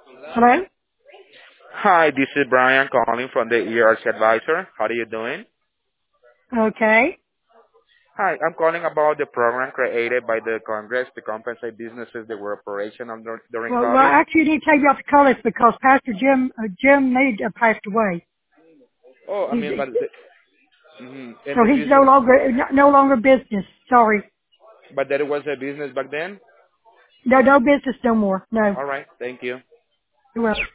Hello? Hi, this is Brian calling from the ERC Advisor. How are you doing? Okay. Hi, I'm calling about the program created by the Congress to compensate businesses that were operational during Well, COVID. actually, you need to take me off the call list because Pastor Jim Mead passed away. Oh, I He's, mean, but and so the he's business, no longer business. Sorry. but there was a business back then. No business no more. No. All right, thank you. You're welcome.